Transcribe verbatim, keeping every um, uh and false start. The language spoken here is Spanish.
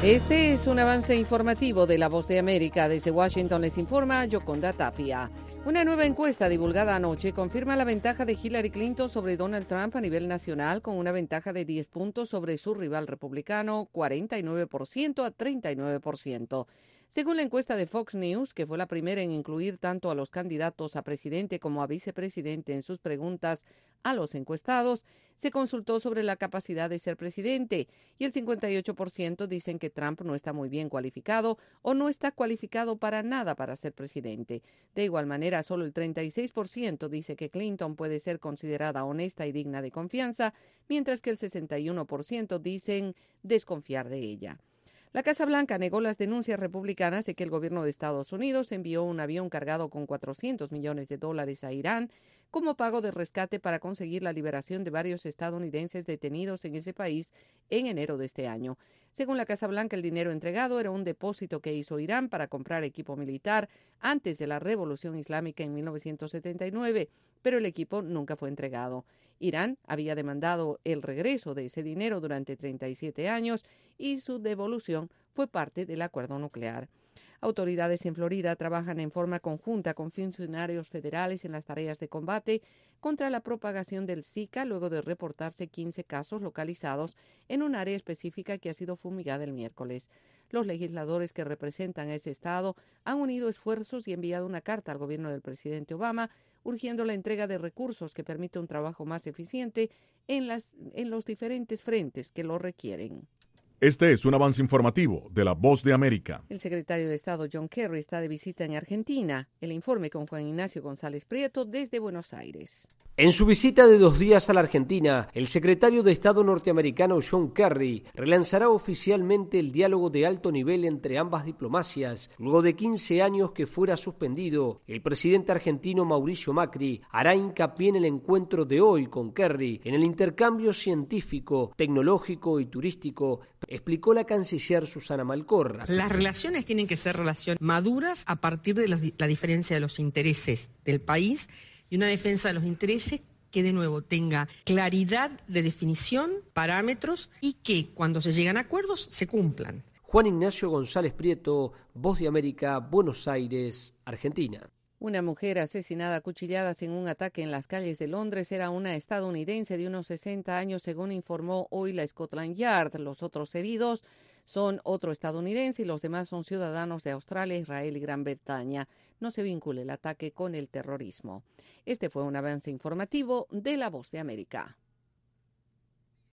Este es un avance informativo de La Voz de América. Desde Washington les informa Yoconda Tapia. Una nueva encuesta divulgada anoche confirma la ventaja de Hillary Clinton sobre Donald Trump a nivel nacional, con una ventaja de diez puntos sobre su rival republicano, cuarenta y nueve por ciento a treinta y nueve por ciento. Según la encuesta de Fox News, que fue la primera en incluir tanto a los candidatos a presidente como a vicepresidente en sus preguntas a los encuestados, se consultó sobre la capacidad de ser presidente y el cincuenta y ocho por ciento dicen que Trump no está muy bien cualificado o no está cualificado para nada para ser presidente. De igual manera, solo el treinta y seis por ciento dice que Clinton puede ser considerada honesta y digna de confianza, mientras que el sesenta y uno por ciento dicen desconfiar de ella. La Casa Blanca negó las denuncias republicanas de que el gobierno de Estados Unidos envió un avión cargado con cuatrocientos millones de dólares a Irán como pago de rescate para conseguir la liberación de varios estadounidenses detenidos en ese país en enero de este año. Según la Casa Blanca, el dinero entregado era un depósito que hizo Irán para comprar equipo militar antes de la Revolución Islámica en mil novecientos setenta y nueve, pero el equipo nunca fue entregado. Irán había demandado el regreso de ese dinero durante treinta y siete años y su devolución fue parte del acuerdo nuclear. Autoridades en Florida trabajan en forma conjunta con funcionarios federales en las tareas de combate contra la propagación del Zika luego de reportarse quince casos localizados en un área específica que ha sido fumigada el miércoles. Los legisladores que representan a ese estado han unido esfuerzos y enviado una carta al gobierno del presidente Obama urgiendo la entrega de recursos que permita un trabajo más eficiente en, las, en los diferentes frentes que lo requieren. Este es un avance informativo de La Voz de América. El secretario de Estado John Kerry está de visita en Argentina. El informe con Juan Ignacio González Prieto desde Buenos Aires. En su visita de dos días a la Argentina, el secretario de Estado norteamericano John Kerry relanzará oficialmente el diálogo de alto nivel entre ambas diplomacias. Luego de quince años que fuera suspendido, el presidente argentino Mauricio Macri hará hincapié en el encuentro de hoy con Kerry, en el intercambio científico, tecnológico y turístico, explicó la canciller Susana Malcorra. Las relaciones tienen que ser relaciones maduras a partir de los, la diferencia de los intereses del país y una defensa de los intereses que de nuevo tenga claridad de definición, parámetros y que cuando se llegan a acuerdos se cumplan. Juan Ignacio González Prieto, Voz de América, Buenos Aires, Argentina. Una mujer asesinada a cuchilladas en un ataque en las calles de Londres era una estadounidense de unos sesenta años, según informó hoy la Scotland Yard. Los otros heridos son otro estadounidense y los demás son ciudadanos de Australia, Israel y Gran Bretaña. No se vincula el ataque con el terrorismo. Este fue un avance informativo de La Voz de América.